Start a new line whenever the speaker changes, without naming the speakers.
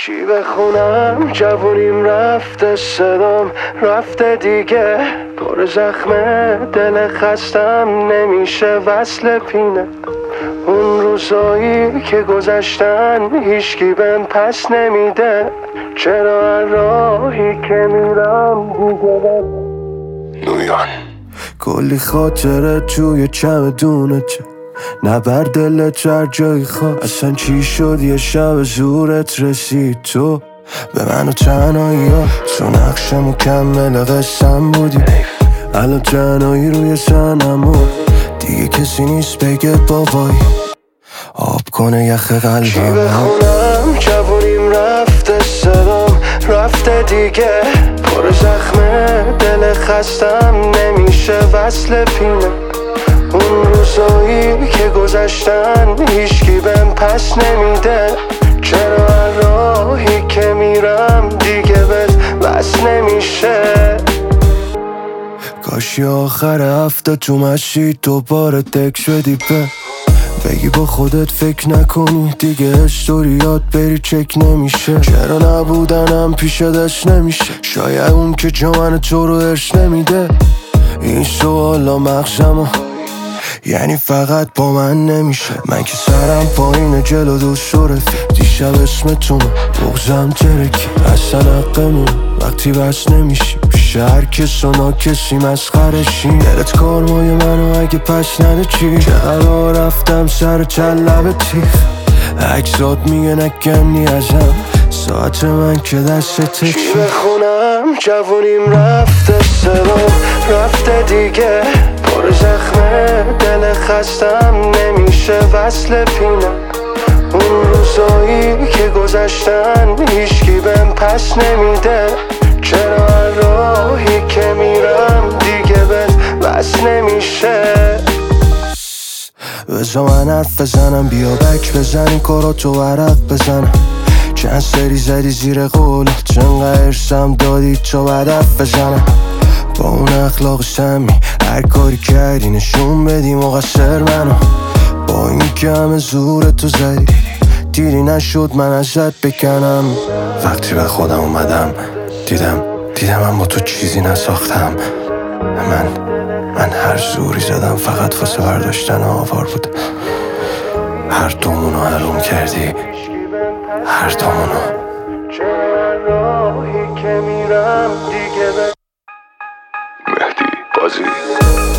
چی بخونم؟ جوونیم رفته، صدام رفته دیگه، پر زخمه، دل خستم نمیشه وصل پینه. اون روزایی که گذشتن هیچکی بهم پس نمیده، چرا هر راهی که میرم دیگه نویان کلی خاطره توی چمدونت، نبر دلت هر جایی خواست. اصلا چی شد یه شب زورت رسید تو به من و تنهایی ها، تو نقش مکمل قصم بودی، الان تنهایی روی سنمون، دیگه کسی نیست بگه بابایی آب کنه یخ قلبم. چی بخونم؟ جوونیم رفته، صدام رفته دیگه، پر زخمه، دل خستم نمیشه وصل پینه. اون روزایی که گذشتن هیچکی بهم پس نمیده، چرا هر راهی که میرم دیگه بهت بس نمیشه. کاشی آخر هفته تو مسجد دوباره تکس بدی بگی با خودت فکر نکنی دیگه، استوریات بری چک نمیشه. چرا نبودنم پیش دست نمیشه، شاید اون که جا من تو رو ارش نمیده. این سوالا مغزمو یعنی فقط با من نمیشه. من که سرم پایینه جلو دوست و رفیق، دیشب اسمتونه بغزم ترکی، اصلا حقمون وقتی بس نمیشی پیش هر کس و ناکسی مسخرشی. دلت کارمای منو اگه پس نده چی؟ چقدر رفتم سر چند لب تیخ، عکسات میگه نکنی ازم، ساعت من که دست تکشی. چی بخونم؟ جوونیم رفته، صدام رفته دیگه، پر زخمه، دل خستم نمیشه وصل پینه. اون روزایی که گذشتن هیچکی بهم پس نمیده، چرا هر راهی که میرم دیگه بهت بس نمیشه. بذار من حرف بزنم، بیا بک بزنی کاراتو ورق بزنم. چند سری زدی زیر قولت، چنقدر ارسم دادی تا هدف بزنم. با اون اخلاق سمی هر کاری کردی نشون بدی مقصر منو، با این که همه زورتو زدی دیری نشد من ازت بکنم. وقتی به خودم اومدم دیدم من با تو چیزی نساختم. من هر زوری زدم فقط واسه برداشتن آوار بود. هر دومونو حروم کردی، هر دومونو. چرا راهی که میرم دیگه مهدی بازی